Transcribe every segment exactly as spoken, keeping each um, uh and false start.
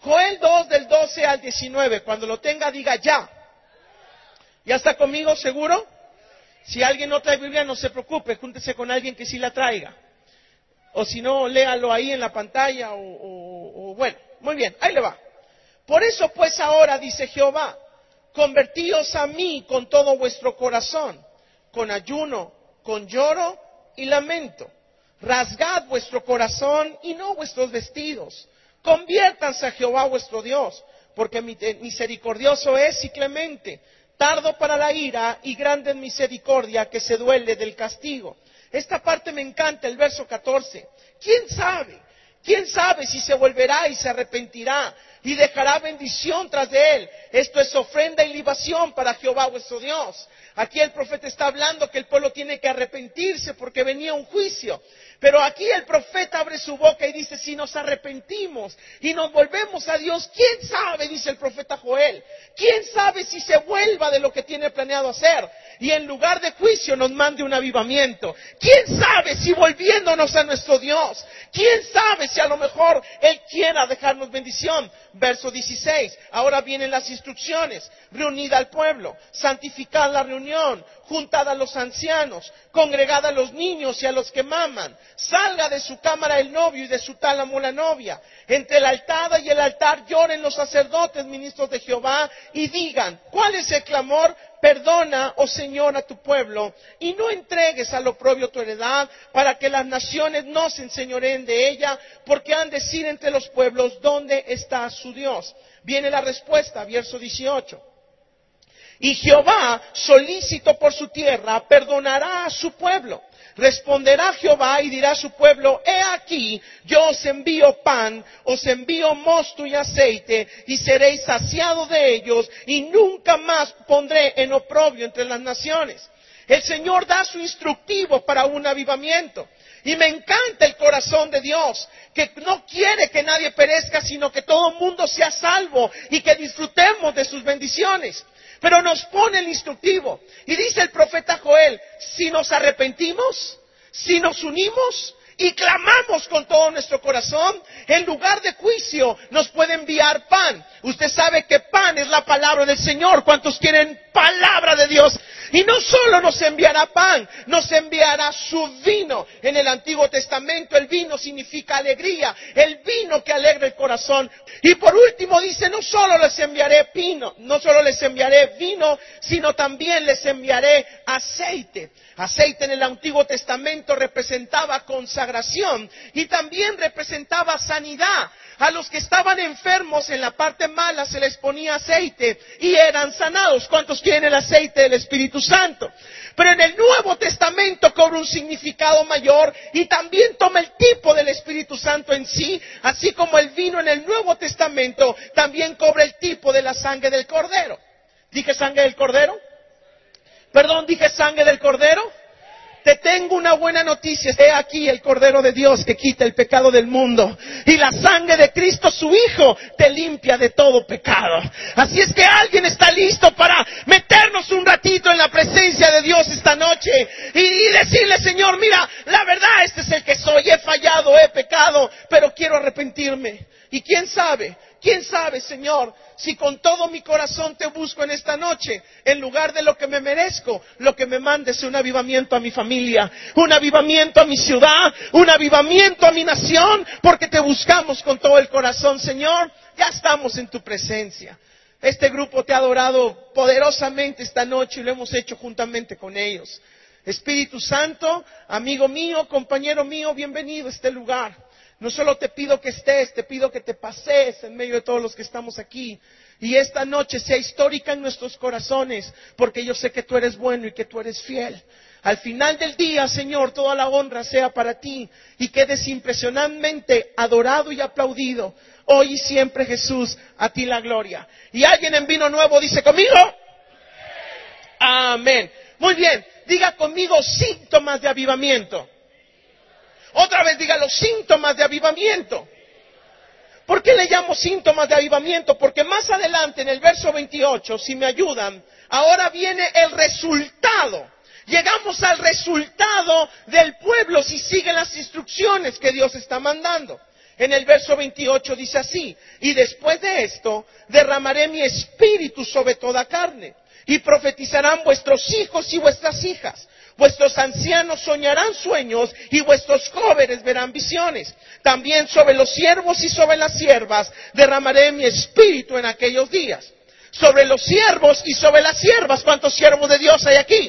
Joel dos, del doce al diecinueve. Cuando lo tenga, diga ya. ¿Ya está conmigo, seguro? Si alguien no trae Biblia, no se preocupe, júntese con alguien que sí la traiga. O si no, léalo ahí en la pantalla, o, o, o bueno, muy bien, ahí le va. Por eso pues ahora, dice Jehová, convertíos a mí con todo vuestro corazón, con ayuno, con lloro y lamento. Rasgad vuestro corazón y no vuestros vestidos. Conviértanse a Jehová vuestro Dios, porque misericordioso es y clemente, tardo para la ira y grande en misericordia, que se duele del castigo. Esta parte me encanta, el verso catorce. ¿Quién sabe? ¿Quién sabe si se volverá y se arrepentirá y dejará bendición tras de él? Esto es ofrenda y libación para Jehová vuestro Dios. Aquí el profeta está hablando que el pueblo tiene que arrepentirse porque venía un juicio. Pero aquí el profeta abre su boca y dice, si nos arrepentimos y nos volvemos a Dios, ¿quién sabe? Dice el profeta Joel. ¿Quién sabe si se vuelva de lo que tiene planeado hacer? Y en lugar de juicio nos mande un avivamiento. ¿Quién sabe si volviéndonos a nuestro Dios? ¿Quién sabe si a lo mejor Él quiera dejarnos bendición? Verso dieciséis. Ahora vienen las instrucciones. Reunid al pueblo, santificad la reunión, juntad a los ancianos, congregad a los niños y a los que maman. Salga de su cámara el novio y de su tálamo la novia. Entre el altar y el altar lloren los sacerdotes, ministros de Jehová, y digan, ¿cuál es el clamor? Perdona, oh Señor, a tu pueblo, y no entregues al oprobio tu heredad, para que las naciones no se enseñoreen de ella, porque han de decir entre los pueblos, ¿dónde está su Dios? Viene la respuesta, verso dieciocho. Y Jehová, solícito por su tierra, perdonará a su pueblo. Responderá Jehová y dirá a su pueblo, he aquí, yo os envío pan, os envío mosto y aceite, y seréis saciados de ellos, y nunca más pondré en oprobio entre las naciones. El Señor da su instructivo para un avivamiento. Y me encanta el corazón de Dios, que no quiere que nadie perezca, sino que todo el mundo sea salvo y que disfrutemos de sus bendiciones. Pero nos pone el instructivo. Y dice el profeta Joel, si nos arrepentimos, si nos unimos y clamamos con todo nuestro corazón, en lugar de juicio nos puede enviar pan. Usted sabe que pan es la palabra del Señor. ¿Cuántos quieren palabra de Dios? Y no solo nos enviará pan, nos enviará su vino. En el Antiguo Testamento el vino significa alegría, el vino que alegra el corazón. Y por último dice, no solo les enviaré vino, no solo les enviaré vino, sino también les enviaré aceite. Aceite en el Antiguo Testamento representaba consagración y también representaba sanidad. A los que estaban enfermos en la parte mala se les ponía aceite y eran sanados. ¿Cuántos quieren el aceite del Espíritu Santo? Pero en el Nuevo Testamento cobra un significado mayor y también toma el tipo del Espíritu Santo en sí, así como el vino en el Nuevo Testamento también cobra el tipo de la sangre del Cordero. ¿Dije sangre del Cordero? Perdón, ¿dije sangre del Cordero? Te tengo una buena noticia. He aquí el Cordero de Dios que quita el pecado del mundo. Y la sangre de Cristo, su Hijo, te limpia de todo pecado. Así es que alguien está listo para meternos un ratito en la presencia de Dios esta noche. Y, y decirle, Señor, mira, la verdad, este es el que soy. He fallado, he pecado, pero quiero arrepentirme. Y quién sabe, quién sabe, Señor, si con todo mi corazón te busco en esta noche, en lugar de lo que me merezco, lo que me mandes es un avivamiento a mi familia, un avivamiento a mi ciudad, un avivamiento a mi nación, porque te buscamos con todo el corazón, Señor. Ya estamos en tu presencia. Este grupo te ha adorado poderosamente esta noche y lo hemos hecho juntamente con ellos. Espíritu Santo, amigo mío, compañero mío, bienvenido a este lugar. No solo te pido que estés, te pido que te pasees en medio de todos los que estamos aquí. Y esta noche sea histórica en nuestros corazones, porque yo sé que tú eres bueno y que tú eres fiel. Al final del día, Señor, toda la honra sea para ti y quedes impresionantemente adorado y aplaudido. Hoy y siempre, Jesús, a ti la gloria. Y alguien en vino nuevo dice conmigo, amén. Muy bien, diga conmigo síntomas de avivamiento. Otra vez diga los síntomas de avivamiento. ¿Por qué le llamo síntomas de avivamiento? Porque más adelante en el verso veintiocho, si me ayudan, ahora viene el resultado. Llegamos al resultado del pueblo si siguen las instrucciones que Dios está mandando. En el verso veintiocho dice así: y después de esto derramaré mi espíritu sobre toda carne, y profetizarán vuestros hijos y vuestras hijas. Vuestros ancianos soñarán sueños y vuestros jóvenes verán visiones. También sobre los siervos y sobre las siervas derramaré mi espíritu en aquellos días. Sobre los siervos y sobre las siervas. ¿Cuántos siervos de Dios hay aquí?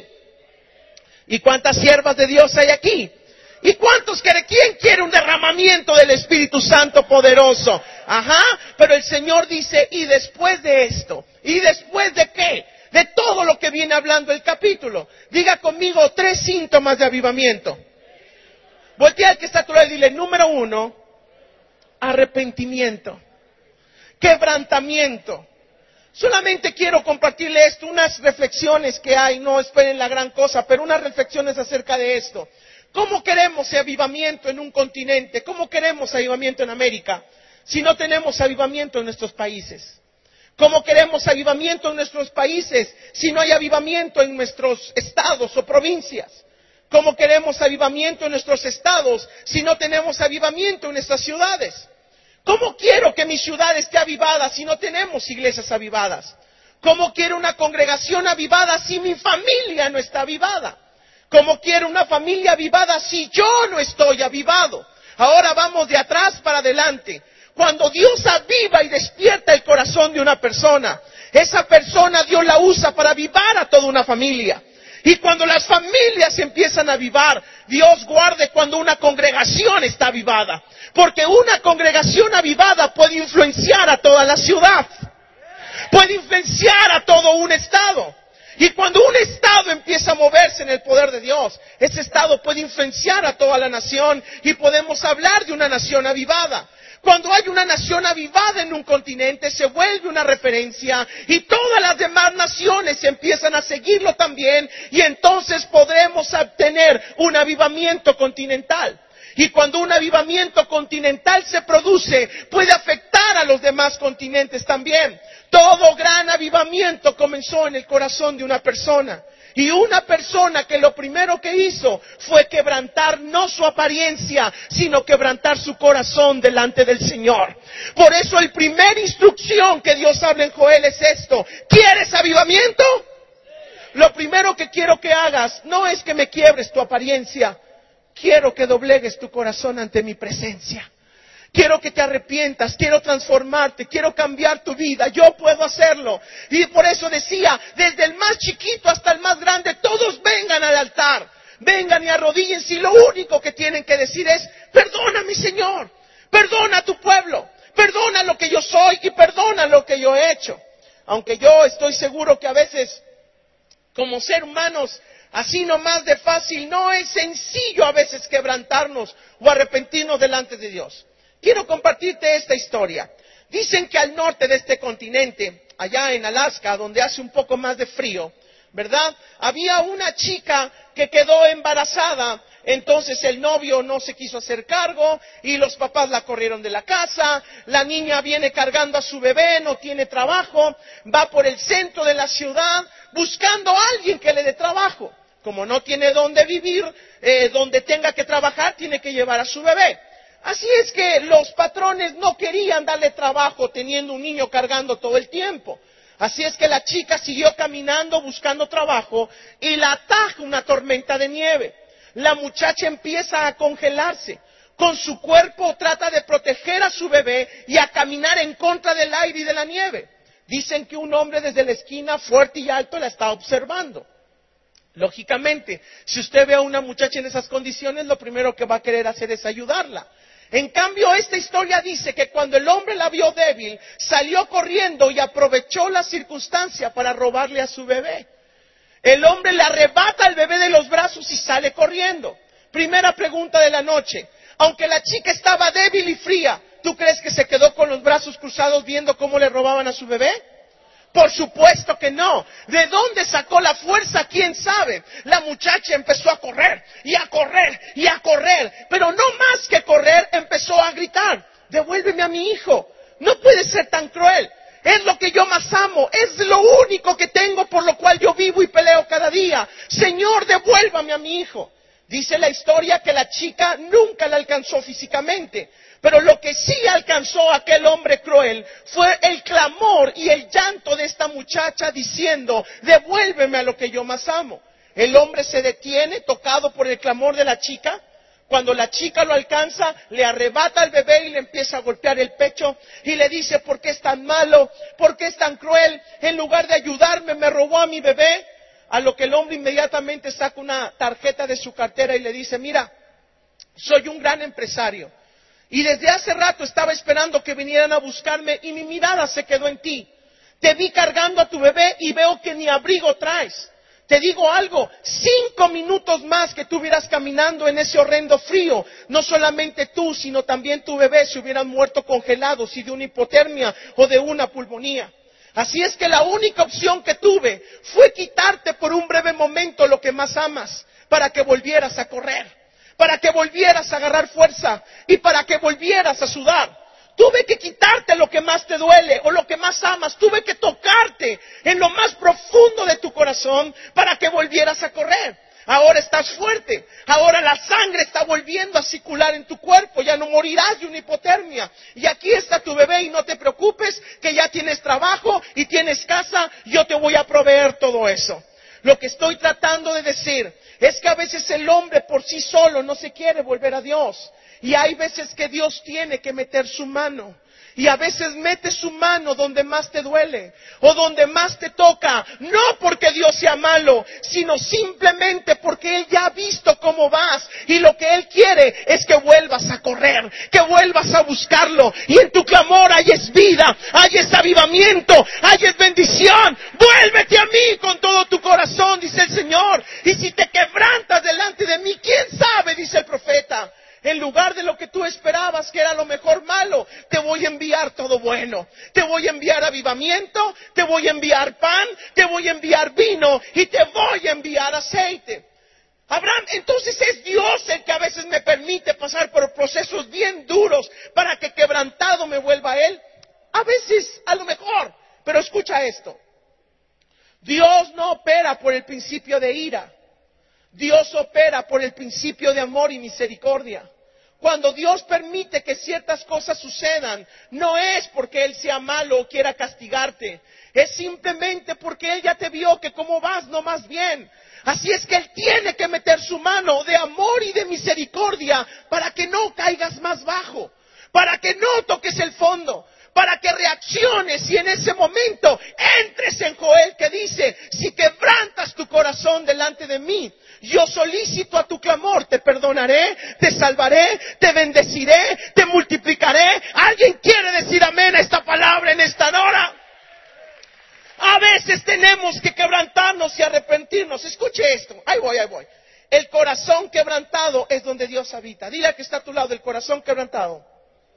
¿Y cuántas siervas de Dios hay aquí? ¿Y cuántos quiere? ¿Quién quiere un derramamiento del Espíritu Santo poderoso? Ajá, pero el Señor dice, y después de esto, ¿y después de qué? De todo lo que viene hablando el capítulo. Diga conmigo tres síntomas de avivamiento. Voltea al que está a tu lado y dile, número uno, arrepentimiento, quebrantamiento. Solamente quiero compartirle esto, unas reflexiones que hay, no esperen la gran cosa, pero unas reflexiones acerca de esto. ¿Cómo queremos avivamiento en un continente? ¿Cómo queremos avivamiento en América si no tenemos avivamiento en nuestros países? ¿Cómo queremos avivamiento en nuestros países si no hay avivamiento en nuestros estados o provincias? ¿Cómo queremos avivamiento en nuestros estados si no tenemos avivamiento en nuestras ciudades? ¿Cómo quiero que mi ciudad esté avivada si no tenemos iglesias avivadas? ¿Cómo quiero una congregación avivada si mi familia no está avivada? ¿Cómo quiero una familia avivada si yo no estoy avivado? Ahora vamos de atrás para adelante. Cuando Dios aviva y despierta el corazón de una persona, esa persona Dios la usa para avivar a toda una familia. Y cuando las familias empiezan a avivar, Dios guarde cuando una congregación está avivada. Porque una congregación avivada puede influenciar a toda la ciudad. Puede influenciar a todo un estado. Y cuando un estado empieza a moverse en el poder de Dios, ese estado puede influenciar a toda la nación y podemos hablar de una nación avivada. Cuando hay una nación avivada en un continente, se vuelve una referencia y todas las demás naciones empiezan a seguirlo también y entonces podremos obtener un avivamiento continental. Y cuando un avivamiento continental se produce, puede afectar a los demás continentes también. Todo gran avivamiento comenzó en el corazón de una persona. Y una persona que lo primero que hizo fue quebrantar no su apariencia, sino quebrantar su corazón delante del Señor. Por eso la primera instrucción que Dios habla en Joel es esto: ¿quieres avivamiento? Lo primero que quiero que hagas no es que me quiebres tu apariencia, quiero que doblegues tu corazón ante mi presencia. Quiero que te arrepientas, quiero transformarte, quiero cambiar tu vida. Yo puedo hacerlo. Y por eso decía, desde el más chiquito hasta el más grande, todos vengan al altar. Vengan y arrodíllense y lo único que tienen que decir es, perdona mi Señor, perdona a tu pueblo, perdona lo que yo soy y perdona lo que yo he hecho. Aunque yo estoy seguro que a veces, como ser humanos, así nomás de fácil, no es sencillo a veces quebrantarnos o arrepentirnos delante de Dios. Quiero compartirte esta historia. Dicen que al norte de este continente, allá en Alaska, donde hace un poco más de frío, ¿verdad? Había una chica que quedó embarazada, entonces el novio no se quiso hacer cargo y los papás la corrieron de la casa. La niña viene cargando a su bebé, no tiene trabajo, va por el centro de la ciudad buscando a alguien que le dé trabajo. Como no tiene dónde vivir, eh, donde tenga que trabajar, tiene que llevar a su bebé. Así es que los patrones no querían darle trabajo teniendo un niño cargando todo el tiempo. Así es que la chica siguió caminando buscando trabajo y la ataja una tormenta de nieve. La muchacha empieza a congelarse. Con su cuerpo trata de proteger a su bebé y a caminar en contra del aire y de la nieve. Dicen que un hombre desde la esquina, fuerte y alto, la está observando. Lógicamente, si usted ve a una muchacha en esas condiciones, lo primero que va a querer hacer es ayudarla. En cambio, esta historia dice que cuando el hombre la vio débil, salió corriendo y aprovechó la circunstancia para robarle a su bebé. El hombre le arrebata al bebé de los brazos y sale corriendo. Primera pregunta de la noche. Aunque la chica estaba débil y fría, ¿tú crees que se quedó con los brazos cruzados viendo cómo le robaban a su bebé? Por supuesto que no. ¿De dónde sacó la fuerza? ¿Quién sabe? La muchacha empezó a correr y a correr y a correr. Pero no más que correr, empezó a gritar, devuélveme a mi hijo. No puede ser tan cruel. Es lo que yo más amo. Es lo único que tengo por lo cual yo vivo y peleo cada día. Señor, devuélvame a mi hijo. Dice la historia que la chica nunca la alcanzó físicamente, pero lo que sí alcanzó a aquel hombre cruel fue el clamor y el llanto de esta muchacha diciendo, devuélveme a lo que yo más amo. El hombre se detiene, tocado por el clamor de la chica. Cuando la chica lo alcanza, le arrebata al bebé y le empieza a golpear el pecho y le dice, ¿por qué es tan malo? ¿Por qué es tan cruel? En lugar de ayudarme, me robó a mi bebé. A lo que el hombre inmediatamente saca una tarjeta de su cartera y le dice, mira, soy un gran empresario y desde hace rato estaba esperando que vinieran a buscarme y mi mirada se quedó en ti. Te vi cargando a tu bebé y veo que ni abrigo traes. Te digo algo, cinco minutos más que tú hubieras caminando en ese horrendo frío, no solamente tú, sino también tu bebé se hubieran muerto congelados y de una hipotermia o de una pulmonía. Así es que la única opción que tuve fue quitarte por un breve momento lo que más amas, para que volvieras a correr, para que volvieras a agarrar fuerza y para que volvieras a sudar. Tuve que quitarte lo que más te duele o lo que más amas. Tuve que tocarte en lo más profundo de tu corazón para que volvieras a correr. Ahora estás fuerte. Ahora la sangre está volviendo a circular en tu cuerpo. Ya no morirás de una hipotermia. Y aquí está tu bebé y no te preocupes que ya tienes trabajo y tienes casa. Yo te voy a proveer todo eso. Lo que estoy tratando de decir es que a veces el hombre por sí solo no se quiere volver a Dios. Y hay veces que Dios tiene que meter su mano. Y a veces mete su mano donde más te duele o donde más te toca. No porque Dios sea malo, sino simplemente porque Él ya ha visto cómo vas. Y lo que Él quiere es que vuelvas a correr, que vuelvas a buscarlo. Y en tu clamor hayes vida, hayes avivamiento, hayes bendición. Vuélvete a mí con todo tu corazón, dice el Señor. Y si te quebrantas delante de mí, ¿quién sabe? Dice el profeta. En lugar de lo que tú esperabas, que era lo mejor malo, te voy a enviar todo bueno. Te voy a enviar avivamiento, te voy a enviar pan, te voy a enviar vino y te voy a enviar aceite. Abraham, entonces es Dios el que a veces me permite pasar por procesos bien duros para que quebrantado me vuelva a Él. A veces, a lo mejor, pero escucha esto. Dios no opera por el principio de ira. Dios opera por el principio de amor y misericordia. Cuando Dios permite que ciertas cosas sucedan, no es porque Él sea malo o quiera castigarte. Es simplemente porque Él ya te vio que como vas no más bien. Así es que Él tiene que meter su mano de amor y de misericordia para que no caigas más bajo, para que no toques el fondo, para que reacciones y en ese momento entres en Joel que dice, si quebrantas tu corazón delante de mí, yo solicito a tu clamor, te perdonaré, te salvaré, te bendeciré, te multiplicaré. ¿Alguien quiere decir amén a esta palabra en esta hora? A veces tenemos que quebrantarnos y arrepentirnos. Escuche esto, ahí voy, ahí voy. El corazón quebrantado es donde Dios habita. Dile al que está a tu lado, el corazón quebrantado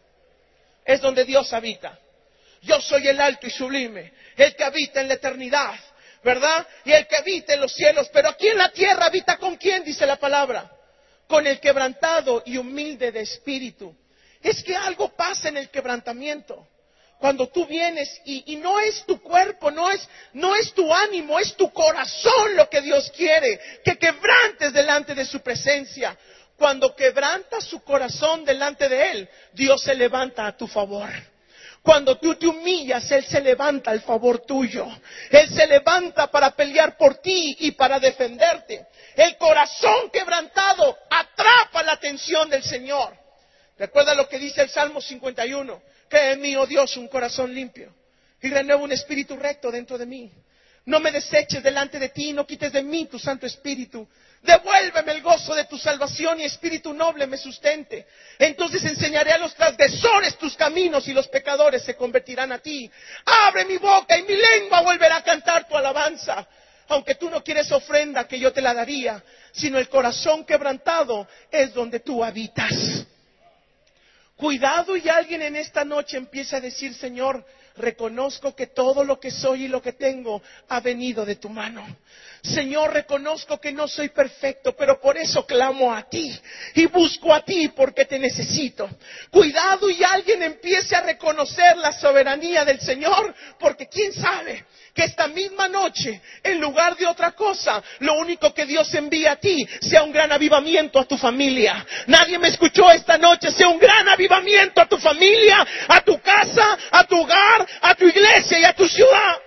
es donde Dios habita. Yo soy el alto y sublime, el que habita en la eternidad, ¿verdad? Y el que habita en los cielos. Pero aquí en la tierra habita ¿con quién? Dice la palabra. Con el quebrantado y humilde de espíritu. Es que algo pasa en el quebrantamiento. Cuando tú vienes y, y no es tu cuerpo, no es, no es tu ánimo, es tu corazón lo que Dios quiere. Que quebrantes delante de su presencia. Cuando quebrantas su corazón delante de Él, Dios se levanta a tu favor. Cuando tú te humillas, Él se levanta al favor tuyo. Él se levanta para pelear por ti y para defenderte. El corazón quebrantado atrapa la atención del Señor. Recuerda lo que dice el Salmo cincuenta y uno. Crea en mí, oh Dios, un corazón limpio y renueva un espíritu recto dentro de mí. No me deseches delante de ti, no quites de mí tu Santo Espíritu. Devuélveme el gozo de tu salvación y espíritu noble me sustente. Entonces enseñaré a los transgresores tus caminos y los pecadores se convertirán a ti. Abre mi boca y mi lengua volverá a cantar tu alabanza. Aunque tú no quieres ofrenda que yo te la daría, sino el corazón quebrantado es donde tú habitas. Cuidado y alguien en esta noche empieza a decir, Señor, reconozco que todo lo que soy y lo que tengo ha venido de tu mano. Señor, reconozco que no soy perfecto, pero por eso clamo a ti y busco a ti porque te necesito. Cuidado y alguien empiece a reconocer la soberanía del Señor, porque quién sabe que esta misma noche, en lugar de otra cosa, lo único que Dios envía a ti sea un gran avivamiento a tu familia. Nadie me escuchó esta noche, sea un gran avivamiento a tu familia, a tu casa, a tu hogar, a tu iglesia y a tu ciudad.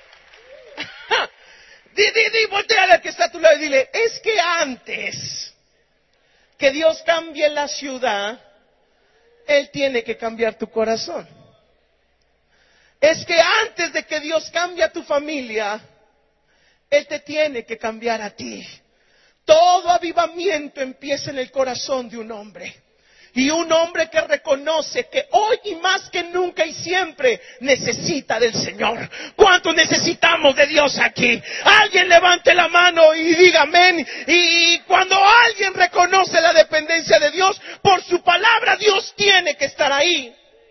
Di, di, di, voltea al que está a tu lado y dile, es que antes que Dios cambie la ciudad, Él tiene que cambiar tu corazón. Es que antes de que Dios cambie a tu familia, Él te tiene que cambiar a ti. Todo avivamiento empieza en el corazón de un hombre. Y un hombre que reconoce que hoy y más que nunca y siempre necesita del Señor. ¿Cuánto necesitamos de Dios aquí? Alguien levante la mano y diga amén. Y cuando alguien reconoce la dependencia de Dios, por su palabra Dios tiene que estar ahí.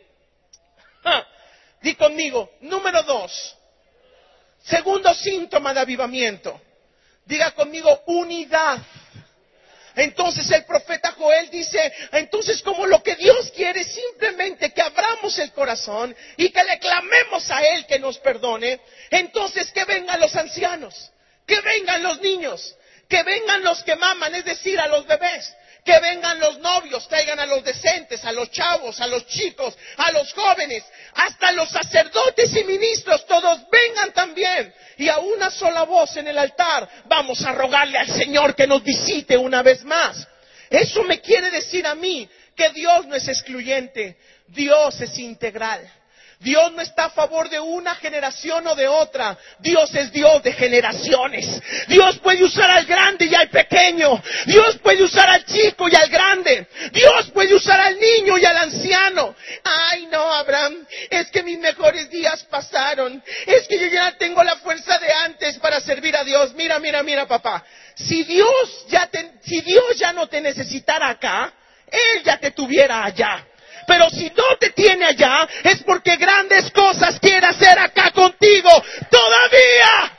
Ah, di conmigo, número dos. Segundo síntoma de avivamiento. Diga conmigo, unidad. Entonces el profeta Joel dice, entonces como lo que Dios quiere es simplemente que abramos el corazón y que le clamemos a Él que nos perdone, entonces que vengan los ancianos, que vengan los niños, que vengan los que maman, es decir, a los bebés, que vengan los novios, traigan a los decentes, a los chavos, a los chicos, a los jóvenes, hasta los sacerdotes y ministros, todos vengan también. Y a una sola voz en el altar vamos a rogarle al Señor que nos visite una vez más. Eso me quiere decir a mí que Dios no es excluyente, Dios es integral. Dios no está a favor de una generación o de otra. Dios es Dios de generaciones. Dios puede usar al grande y al pequeño. Dios puede usar al chico y al grande. Dios puede usar al niño y al anciano. Ay, no, Abraham, es que mis mejores días pasaron. Es que yo ya tengo la fuerza de antes para servir a Dios. Mira, mira, mira, papá. Si Dios ya te, si Dios ya no te necesitara acá, Él ya te tuviera allá. Pero si no te tiene allá, es porque grandes cosas quiere hacer acá contigo todavía.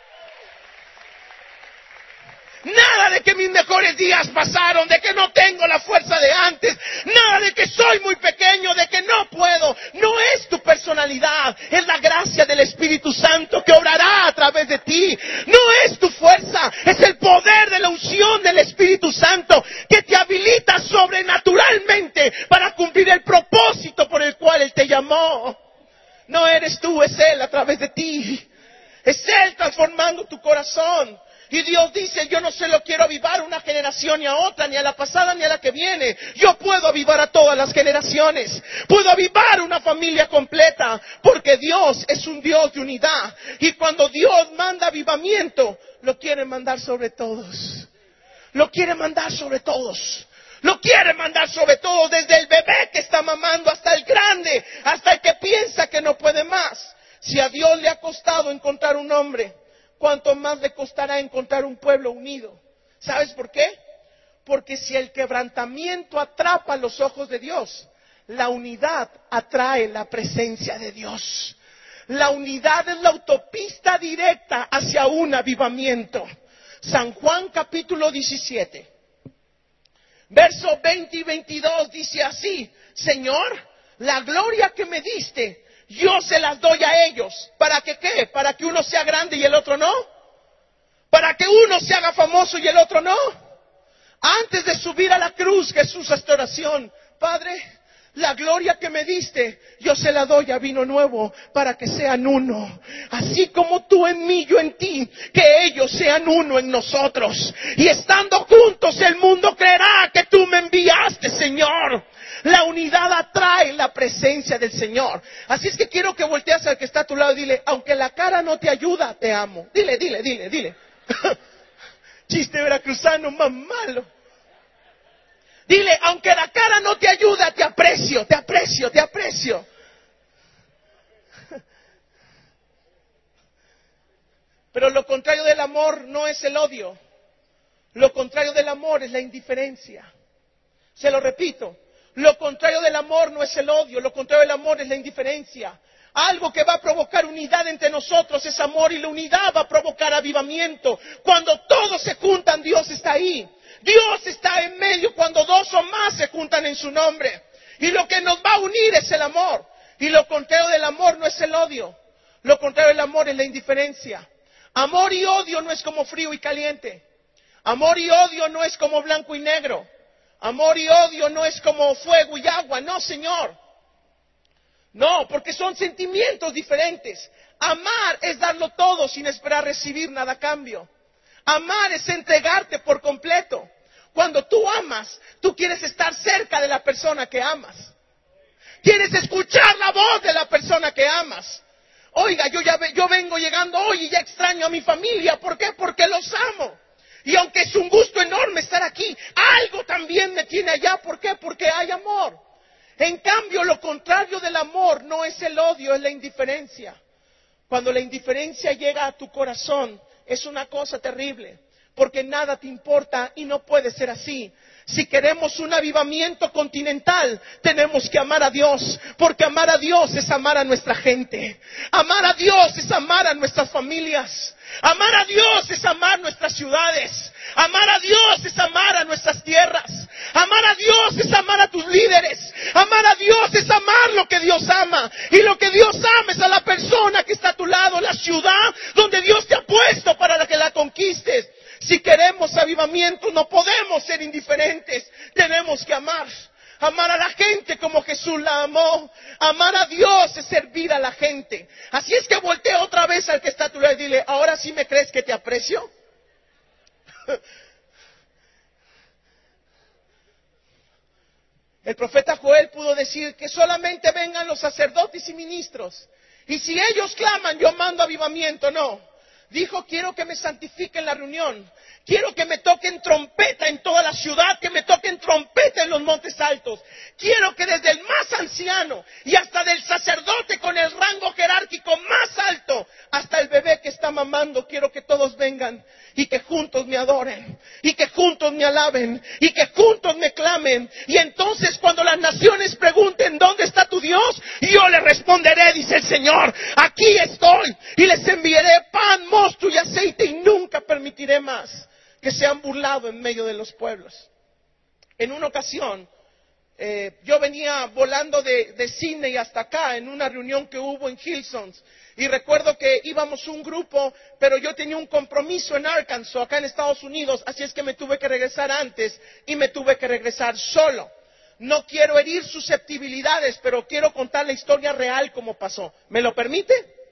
Nada de que mis mejores días pasaron, de que no tengo la fuerza de antes, nada de que soy muy pequeño, de que no puedo. No es tu personalidad, es la gracia del Espíritu Santo que obrará a través de ti. No es tu fuerza, es el poder de la unción del Espíritu Santo que te habilita sobrenaturalmente para cumplir el propósito por el cual Él te llamó. No eres tú, es Él a través de ti. Es Él transformando tu corazón. Y Dios dice, yo no se lo quiero avivar a una generación ni a otra, ni a la pasada ni a la que viene. Yo puedo avivar a todas las generaciones. Puedo avivar una familia completa, porque Dios es un Dios de unidad. Y cuando Dios manda avivamiento, lo quiere mandar sobre todos. Lo quiere mandar sobre todos. Lo quiere mandar sobre todos, desde el bebé que está mamando hasta el grande, hasta el que piensa que no puede más. Si a Dios le ha costado encontrar un hombre, ¿cuánto más le costará encontrar un pueblo unido? ¿Sabes por qué? Porque si el quebrantamiento atrapa los ojos de Dios, la unidad atrae la presencia de Dios. La unidad es la autopista directa hacia un avivamiento. San Juan capítulo diecisiete, versos veinte y veintidós dice así: Señor, la gloria que me diste, yo se las doy a ellos. ¿Para que qué? ¿Para que uno sea grande y el otro no? ¿Para que uno se haga famoso y el otro no? Antes de subir a la cruz, Jesús hace oración: Padre, la gloria que me diste, yo se la doy a Vino Nuevo para que sean uno. Así como tú en mí, yo en ti, que ellos sean uno en nosotros. Y estando juntos, el mundo creerá que tú me enviaste, Señor. La unidad atrae la presencia del Señor. Así es que quiero que voltees al que está a tu lado y dile: aunque la cara no te ayuda, te amo. Dile, dile, dile, dile. Chiste veracruzano más malo. Dile: aunque la cara no te ayuda, te aprecio, te aprecio, te aprecio. Pero lo contrario del amor no es el odio. Lo contrario del amor es la indiferencia. Se lo repito. Lo contrario del amor no es el odio, lo contrario del amor es la indiferencia. Algo que va a provocar unidad entre nosotros es amor, y la unidad va a provocar avivamiento. Cuando todos se juntan, Dios está ahí. Dios está en medio cuando dos o más se juntan en su nombre. Y lo que nos va a unir es el amor. Y lo contrario del amor no es el odio. Lo contrario del amor es la indiferencia. Amor y odio no es como frío y caliente. Amor y odio no es como blanco y negro. Amor y odio no es como fuego y agua. No, Señor. No, porque son sentimientos diferentes. Amar es darlo todo sin esperar recibir nada a cambio. Amar es entregarte por completo. Cuando tú amas, tú quieres estar cerca de la persona que amas. Quieres escuchar la voz de la persona que amas. Oiga, yo ya ve, yo vengo llegando hoy y ya extraño a mi familia. ¿Por qué? Porque los amo. Y aunque es un gusto enorme estar aquí, algo también me tiene allá. ¿Por qué? Porque hay amor. En cambio, lo contrario del amor no es el odio, es la indiferencia. Cuando la indiferencia llega a tu corazón, es una cosa terrible, porque nada te importa y no puede ser así. Si queremos un avivamiento continental, tenemos que amar a Dios, porque amar a Dios es amar a nuestra gente. Amar a Dios es amar a nuestras familias. Amar a Dios es amar nuestras ciudades. Amar a Dios es amar a nuestras tierras. Amar a Dios es amar a tus líderes. Amar a Dios es amar lo que Dios ama. Y lo que Dios ama es a la persona que está a tu lado, la ciudad donde Dios te ha puesto para que la conquistes. Si queremos avivamiento, no podemos ser indiferentes. Tenemos que amar. Amar a la gente como Jesús la amó. Amar a Dios es servir a la gente. Así es que voltea otra vez al que está a tu lado y dile, ¿ahora sí me crees que te aprecio? El profeta Joel pudo decir que solamente vengan los sacerdotes y ministros. Y si ellos claman, yo mando avivamiento. No. Dijo, quiero que me santifiquen la reunión. Quiero que me toquen trompeta en toda la ciudad, que me toquen trompeta en los montes altos. Quiero que desde el más anciano y hasta del sacerdote con el rango jerárquico más alto, hasta el bebé que está mamando, quiero que todos vengan y que juntos me adoren, y que juntos me alaben, y que juntos me clamen. Y entonces cuando las naciones pregunten, ¿dónde está tu Dios? Yo les responderé, dice el Señor, aquí estoy, y les enviaré pan, mosto y aceite, y nunca permitiré más que se han burlado en medio de los pueblos. En una ocasión, eh, yo venía volando de, de Sydney hasta acá en una reunión que hubo en Hillsong, y recuerdo que íbamos un grupo, pero yo tenía un compromiso en Arkansas, acá en Estados Unidos, así es que me tuve que regresar antes y me tuve que regresar solo. No quiero herir susceptibilidades, pero quiero contar la historia real como pasó. ¿Me lo permite?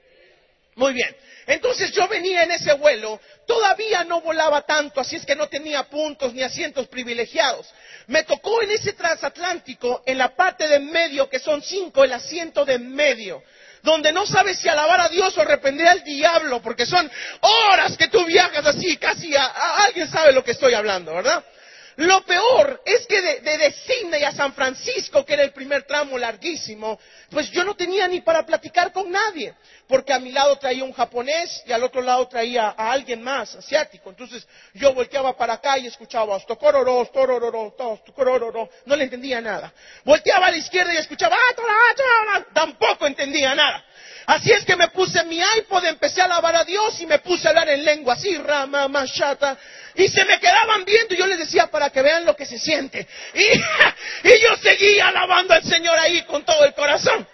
Muy bien. Entonces yo venía en ese vuelo, todavía no volaba tanto, así es que no tenía puntos ni asientos privilegiados. Me tocó en ese transatlántico, en la parte de en medio, que son cinco, el asiento de en medio, donde no sabes si alabar a Dios o reprender al diablo, porque son horas que tú viajas así, casi a, a alguien sabe lo que estoy hablando, ¿verdad? Lo peor es que de, de, de Sydney a San Francisco, que era el primer tramo larguísimo, pues yo no tenía ni para platicar con nadie, porque a mi lado traía un japonés y al otro lado traía a alguien más, asiático. Entonces yo volteaba para acá y escuchaba, "Stokororo, storororo, stokororo", no le entendía nada. Volteaba a la izquierda y escuchaba, "Ah, tora, tora", tampoco entendía nada. Así es que me puse mi iPod, empecé a alabar a Dios y me puse a hablar en lengua, así, rama, mashata, y se me quedaban viendo y yo les decía para que vean lo que se siente. Y, y yo seguía alabando al Señor ahí con todo el corazón.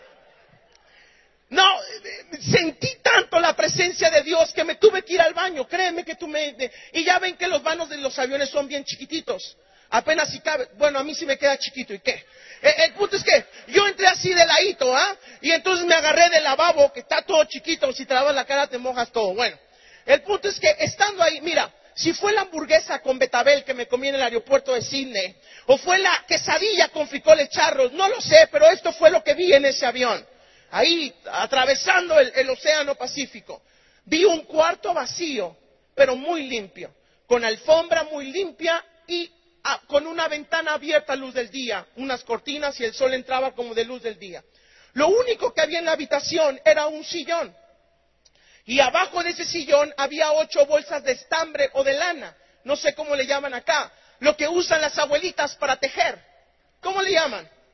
No, sentí tanto la presencia de Dios que me tuve que ir al baño, créeme que tú me... Y ya ven que los vanos de los aviones son bien chiquititos. Apenas si cabe, bueno, a mí sí me queda chiquito, ¿y qué? El, el punto es que yo entré así de ladito, ¿ah? Y entonces me agarré del lavabo, que está todo chiquito, si te lavas la cara te mojas todo. Bueno, el punto es que estando ahí, mira, si fue la hamburguesa con betabel que me comí en el aeropuerto de Sydney, o fue la quesadilla con frijoles charros, no lo sé, pero esto fue lo que vi en ese avión. Ahí, atravesando el, el océano Pacífico, vi un cuarto vacío, pero muy limpio, con alfombra muy limpia y ah, con una ventana abierta a luz del día, unas cortinas y el sol entraba como de luz del día. Lo único que había en la habitación era un sillón. Y abajo de ese sillón había ocho bolsas de estambre o de lana, no sé cómo le llaman acá, lo que usan las abuelitas para tejer. ¿Cómo le llaman?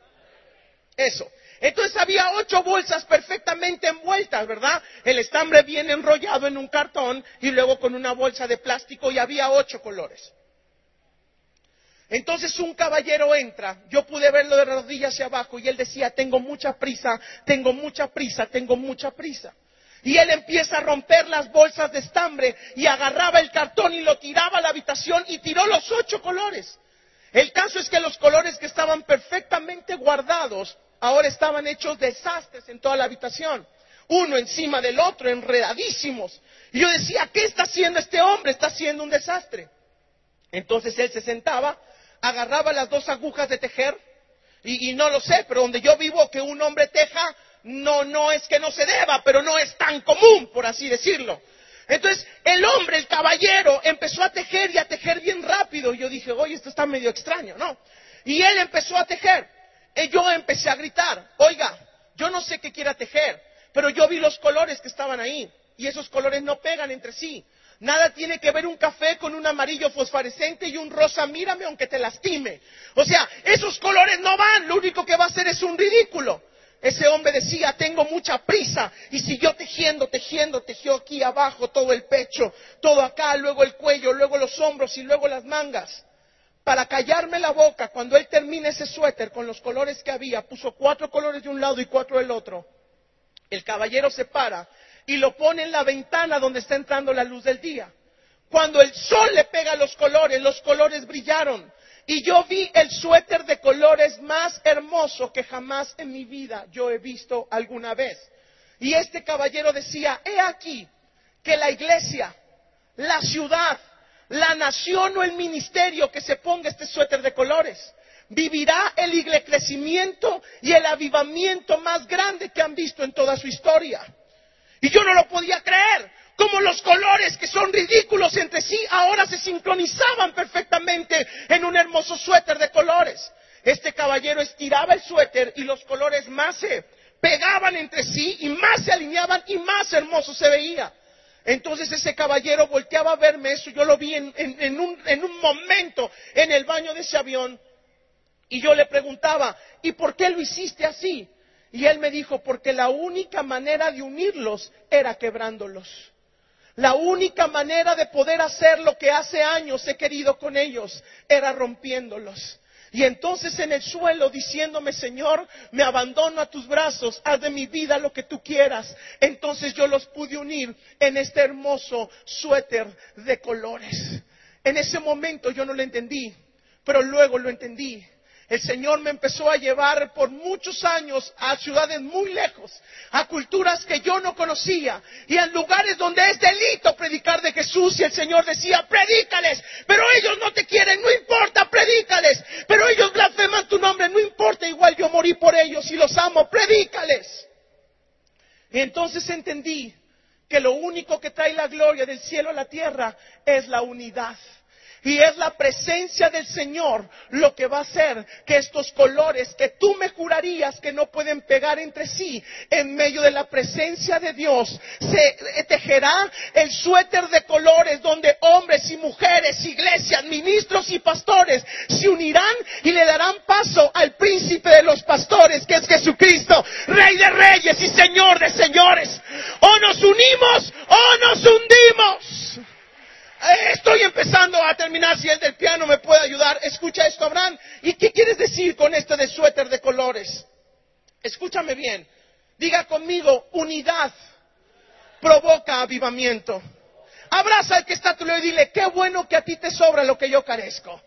Eso. Entonces había ocho bolsas perfectamente envueltas, ¿verdad? El estambre bien enrollado en un cartón y luego con una bolsa de plástico, y había ocho colores. Entonces un caballero entra, yo pude verlo de rodillas hacia abajo, y él decía: tengo mucha prisa, tengo mucha prisa, tengo mucha prisa. Y él empieza a romper las bolsas de estambre y agarraba el cartón y lo tiraba a la habitación y tiró los ocho colores. El caso es que los colores que estaban perfectamente guardados ahora estaban hechos desastres en toda la habitación, uno encima del otro, enredadísimos. Y yo decía: ¿qué está haciendo este hombre? Está haciendo un desastre. Entonces él se sentaba, agarraba las dos agujas de tejer, y, y no lo sé, pero donde yo vivo, que un hombre teja, no, no es que no se deba, pero no es tan común, por así decirlo. Entonces el hombre, el caballero, empezó a tejer y a tejer bien rápido. Y yo dije: oye, esto está medio extraño, ¿no? Y él empezó a tejer. Y yo empecé a gritar: oiga, yo no sé qué quiera tejer, pero yo vi los colores que estaban ahí, y esos colores no pegan entre sí. Nada tiene que ver un café con un amarillo fosforescente y un rosa, mírame aunque te lastime. O sea, esos colores no van, lo único que va a hacer es un ridículo. Ese hombre decía: tengo mucha prisa, y siguió tejiendo, tejiendo, tejió aquí abajo todo el pecho, todo acá, luego el cuello, luego los hombros y luego las mangas. Para callarme la boca, cuando él termina ese suéter con los colores que había, puso cuatro colores de un lado y cuatro del otro. El caballero se para y lo pone en la ventana donde está entrando la luz del día. Cuando el sol le pega a los colores, los colores brillaron. Y yo vi el suéter de colores más hermoso que jamás en mi vida yo he visto alguna vez. Y este caballero decía: he aquí que la iglesia, la ciudad, la nación o el ministerio que se ponga este suéter de colores vivirá el crecimiento y el avivamiento más grande que han visto en toda su historia. Y yo no lo podía creer, como los colores que son ridículos entre sí ahora se sincronizaban perfectamente en un hermoso suéter de colores. Este caballero estiraba el suéter y los colores más se pegaban entre sí y más se alineaban y más hermoso se veía. Entonces ese caballero volteaba a verme, eso yo lo vi en, en, en, un, en un momento en el baño de ese avión, y yo le preguntaba: ¿y por qué lo hiciste así? Y él me dijo: porque la única manera de unirlos era quebrándolos. La única manera de poder hacer lo que hace años he querido con ellos era rompiéndolos. Y entonces en el suelo diciéndome: Señor, me abandono a tus brazos, haz de mi vida lo que tú quieras. Entonces yo los pude unir en este hermoso suéter de colores. En ese momento yo no lo entendí, pero luego lo entendí. El Señor me empezó a llevar por muchos años a ciudades muy lejos, a culturas que yo no conocía, y en lugares donde es delito predicar de Jesús, y el Señor decía: predícales, pero ellos no te quieren, no importa, predícales, pero ellos blasfeman tu nombre, no importa, igual yo morí por ellos y los amo, predícales. Y entonces entendí que lo único que trae la gloria del cielo a la tierra es la unidad. Y es la presencia del Señor lo que va a hacer que estos colores que tú me jurarías que no pueden pegar entre sí, en medio de la presencia de Dios, se tejerá el suéter de colores donde hombres y mujeres, iglesias, ministros y pastores se unirán y le darán paso al príncipe de los pastores, que es Jesucristo, Rey de reyes y Señor de señores. O nos unimos o nos hundimos. Estoy empezando a terminar, si el del piano me puede ayudar. Escucha esto, Abraham. ¿Y qué quieres decir con esto de suéter de colores? Escúchame bien. Diga conmigo: unidad provoca avivamiento. Abraza al que está a tu lado y dile: qué bueno que a ti te sobra lo que yo carezco.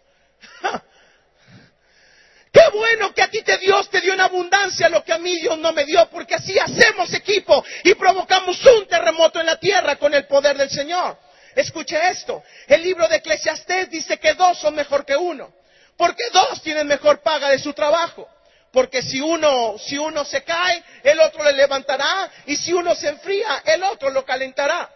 Qué bueno que a ti te Dios te dio en abundancia lo que a mí Dios no me dio, porque así hacemos equipo y provocamos un terremoto en la tierra con el poder del Señor. Escuche esto, el libro de Eclesiastés dice que dos son mejor que uno, porque dos tienen mejor paga de su trabajo, porque si uno, si uno se cae, el otro le levantará, y si uno se enfría, el otro lo calentará.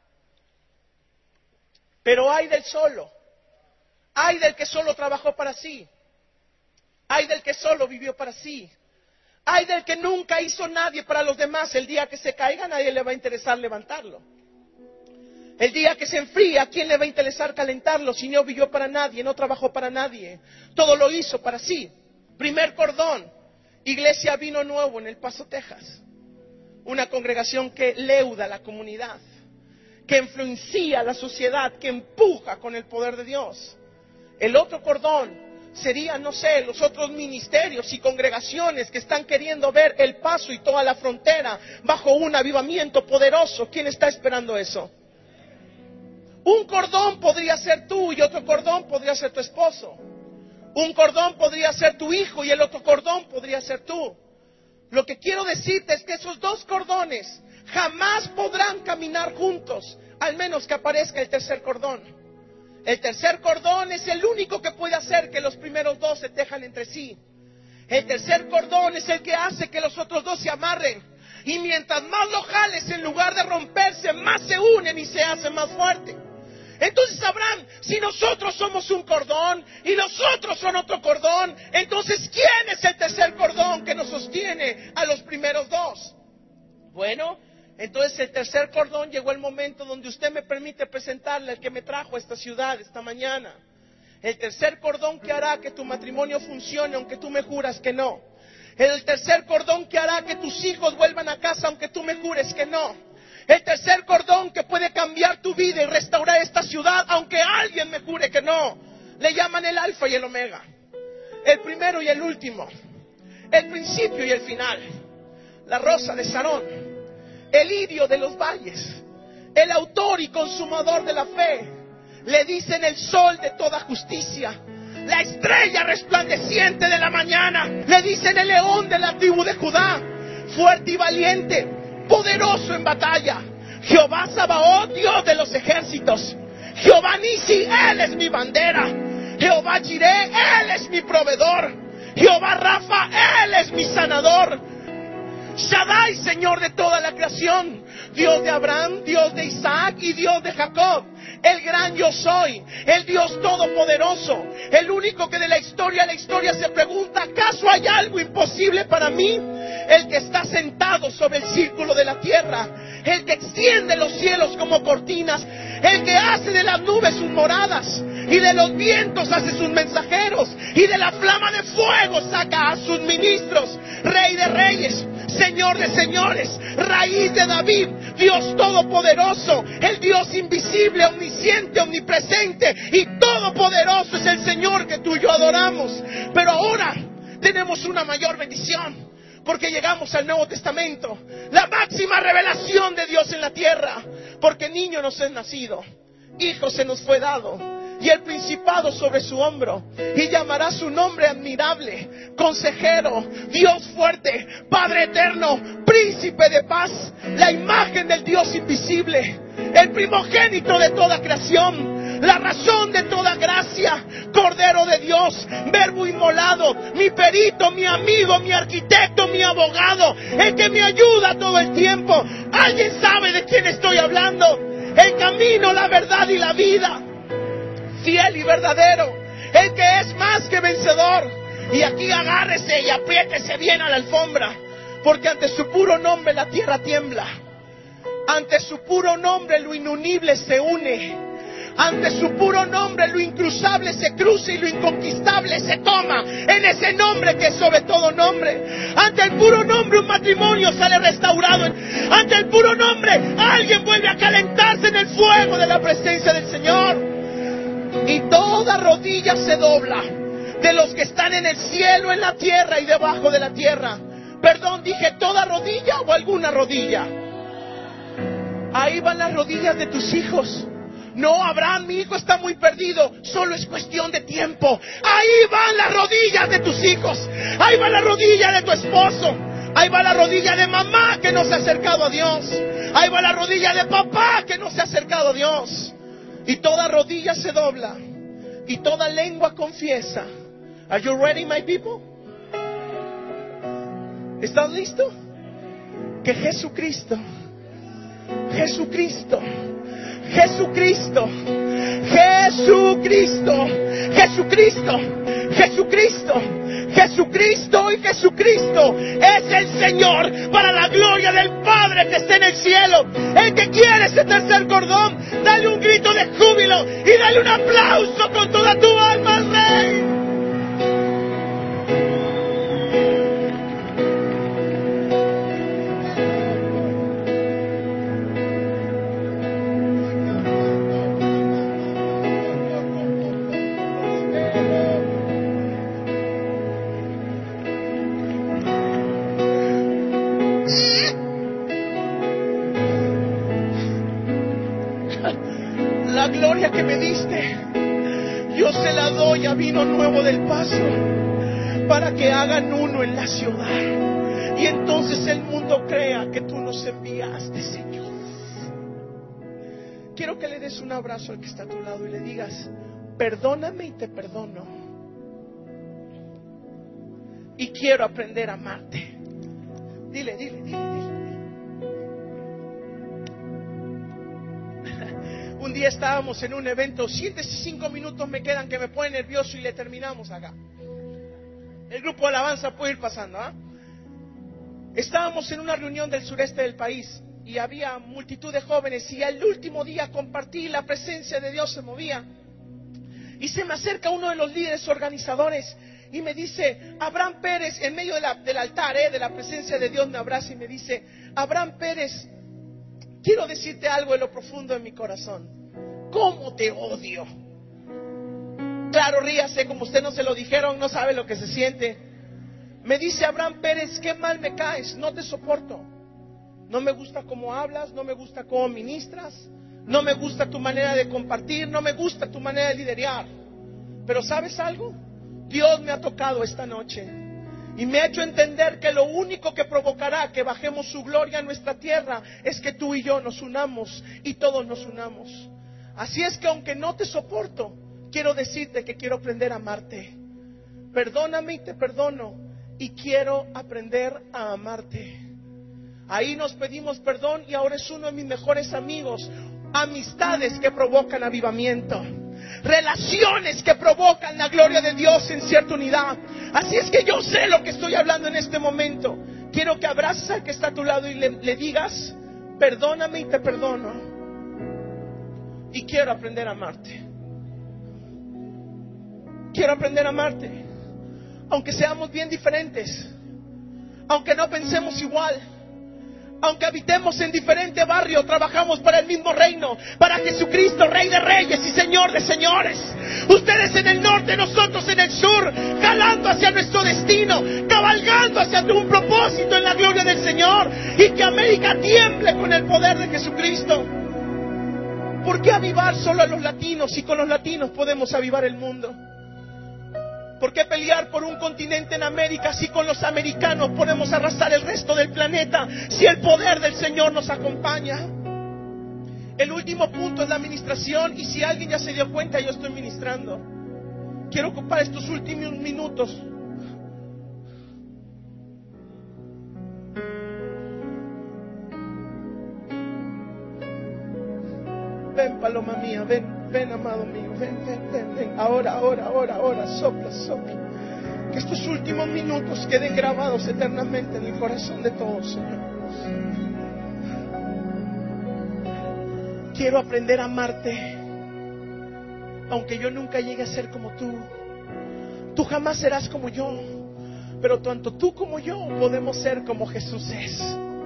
Pero hay del solo, hay del que solo trabajó para sí, hay del que solo vivió para sí, hay del que nunca hizo nadie para los demás. El día que se caiga, a nadie le va a interesar levantarlo. El día que se enfría, ¿a quién le va a interesar calentarlo si no vivió para nadie, no trabajó para nadie? Todo lo hizo para sí. Primer cordón. Iglesia Vino Nuevo en El Paso, Texas. Una congregación que leuda a la comunidad, que influencia a la sociedad, que empuja con el poder de Dios. El otro cordón sería, no sé, los otros ministerios y congregaciones que están queriendo ver El Paso y toda la frontera bajo un avivamiento poderoso. ¿Quién está esperando eso? Un cordón podría ser tú y otro cordón podría ser tu esposo. Un cordón podría ser tu hijo y el otro cordón podría ser tú. Lo que quiero decirte es que esos dos cordones jamás podrán caminar juntos, al menos que aparezca el tercer cordón. El tercer cordón es el único que puede hacer que los primeros dos se tejan entre sí. El tercer cordón es el que hace que los otros dos se amarren. Y mientras más lo jales, en lugar de romperse, más se unen y se hacen más fuertes. Entonces sabrán, si nosotros somos un cordón y nosotros son otro cordón, entonces ¿quién es el tercer cordón que nos sostiene a los primeros dos? Bueno, entonces el tercer cordón llegó el momento donde usted me permite presentarle al que me trajo a esta ciudad esta mañana. El tercer cordón que hará que tu matrimonio funcione aunque tú me juras que no. El tercer cordón que hará que tus hijos vuelvan a casa aunque tú me jures que no. El tercer cordón que puede cambiar tu vida y restaurar esta ciudad, aunque alguien me jure que no. Le llaman el alfa y el omega. El primero y el último. El principio y el final. La rosa de Sarón. El lirio de los valles. El autor y consumador de la fe. Le dicen el sol de toda justicia. La estrella resplandeciente de la mañana. Le dicen el león de la tribu de Judá. Fuerte y valiente. Poderoso en batalla. Jehová Sabaoth, Dios de los ejércitos. Jehová Nisi, Él es mi bandera. Jehová Jireh, Él es mi proveedor. Jehová Rafa, Él es mi sanador. Shaddai, Señor de toda la creación. Dios de Abraham, Dios de Isaac y Dios de Jacob. El gran yo soy, el Dios todopoderoso, el único que de la historia a la historia se pregunta, ¿acaso hay algo imposible para mí? El que está sentado sobre el círculo de la tierra, el que extiende los cielos como cortinas, el que hace de las nubes sus moradas y de los vientos hace sus mensajeros y de la flama de fuego saca a sus ministros. Rey de reyes, Señor de señores, raíz de David, Dios todopoderoso, el Dios invisible, omnisciente, omnipresente y todopoderoso es el Señor que tú y yo adoramos. Pero ahora tenemos una mayor bendición, porque llegamos al Nuevo Testamento, la máxima revelación de Dios en la tierra, porque niño nos es nacido, hijo se nos fue dado, y el principado sobre su hombro, y llamará su nombre admirable, consejero, Dios fuerte, Padre eterno, príncipe de paz, la imagen del Dios invisible, el primogénito de toda creación, la razón de toda gracia, Cordero de Dios, Verbo inmolado, mi perito, mi amigo, mi arquitecto, mi abogado, el que me ayuda todo el tiempo. ¿Alguien sabe de quién estoy hablando? El camino, la verdad y la vida, fiel y verdadero, el que es más que vencedor. Y aquí agárrese y apriétese bien a la alfombra, porque ante su puro nombre la tierra tiembla. Ante su puro nombre lo inunible se une. Ante su puro nombre lo incruzable se cruza y lo inconquistable se toma. En ese nombre que es sobre todo nombre. Ante el puro nombre un matrimonio sale restaurado. Ante el puro nombre alguien vuelve a calentarse en el fuego de la presencia del Señor. Y toda rodilla se dobla, de los que están en el cielo, en la tierra y debajo de la tierra. Perdón, dije toda rodilla o alguna rodilla. Ahí van las rodillas de tus hijos. No, Abraham, mi hijo está muy perdido. Solo es cuestión de tiempo. Ahí van las rodillas de tus hijos. Ahí va la rodilla de tu esposo. Ahí va la rodilla de mamá que no se ha acercado a Dios. Ahí va la rodilla de papá que no se ha acercado a Dios. Y toda rodilla se dobla y toda lengua confiesa. Are you ready, my people? ¿Estás listo? Que Jesucristo, Jesucristo, Jesucristo, Jesucristo, Jesucristo, Jesucristo, Jesucristo y Jesucristo es el Señor para la gloria del Padre que está en el cielo. El que quiere ese tercer cordón, dale un grito de júbilo y dale un aplauso con toda tu alma al Rey. la gloria que me diste, yo se la doy a Vino Nuevo del Paso, para que hagan uno en la ciudad. Y entonces el mundo crea que tú nos enviaste, Señor. Quiero que le des un abrazo al que está a tu lado y le digas: perdóname y te perdono. Y quiero aprender a amarte. Dile, dile, dile, dile. Un día estábamos en un evento, siete y cinco minutos me quedan que me pone nervioso y le terminamos acá. El grupo de alabanza puede ir pasando, ¿ah? Estábamos en una reunión del sureste del país y había multitud de jóvenes, y el último día compartí, la presencia de Dios se movía. Y se me acerca uno de los líderes organizadores y me dice: Abraham Pérez, en medio de la, del altar, eh, de la presencia de Dios, me abraza y me dice: Abraham Pérez, quiero decirte algo de lo profundo de mi corazón. ¿Cómo te odio? Claro, ríase, como usted no se lo dijeron, no sabe lo que se siente. Me dice: Abraham Pérez, qué mal me caes, no te soporto. No me gusta cómo hablas, no me gusta cómo ministras, no me gusta tu manera de compartir, no me gusta tu manera de liderar. Pero ¿sabes algo? Dios me ha tocado esta noche y me ha hecho entender que lo único que provocará que bajemos su gloria a nuestra tierra es que tú y yo nos unamos y todos nos unamos. Así es que aunque no te soporto, quiero decirte que quiero aprender a amarte. Perdóname y te perdono, y quiero aprender a amarte. Ahí nos pedimos perdón y ahora es uno de mis mejores amigos. Amistades que provocan avivamiento, relaciones que provocan la gloria de Dios en cierta unidad. Así es que yo sé lo que estoy hablando en este momento. Quiero que abraces al que está a tu lado y le, le digas: perdóname y te perdono, y quiero aprender a amarte. Quiero aprender a amarte, aunque seamos bien diferentes, aunque no pensemos igual, aunque habitemos en diferente barrio, trabajamos para el mismo reino, para Jesucristo, Rey de Reyes y Señor de Señores. Ustedes en el norte, nosotros en el sur, jalando hacia nuestro destino, cabalgando hacia un propósito en la gloria del Señor, y que América tiemble con el poder de Jesucristo. ¿Por qué avivar solo a los latinos si con los latinos podemos avivar el mundo? ¿Por qué pelear por un continente en América si con los americanos podemos arrasar el resto del planeta, si el poder del Señor nos acompaña? El último punto es la administración, y si alguien ya se dio cuenta, yo estoy ministrando. Quiero ocupar estos últimos minutos ven, paloma mía, ven. Ven, amado mío, ven, ven, ven, ven. Ahora, ahora, ahora, ahora, sopla, sopla. Que estos últimos minutos queden grabados eternamente en el corazón de todos, Señor. Quiero aprender a amarte, aunque yo nunca llegue a ser como tú. Tú jamás serás como yo, pero tanto tú como yo podemos ser como Jesús es.